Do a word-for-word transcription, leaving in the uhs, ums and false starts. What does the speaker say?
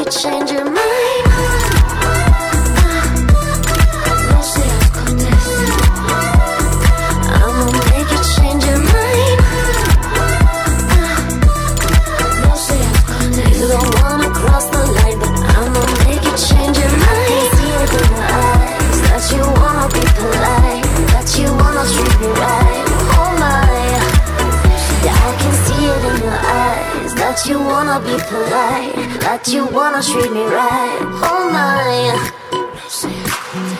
you change your mind. I'ma make you change your mind. You don't wanna cross the line, but I'ma make you change your mind. See it in your eyes that you wanna be polite, that you wanna treat me right. Oh my, yeah, I can see it in your eyes that you wanna be polite, that you wanna treat me right. Oh my.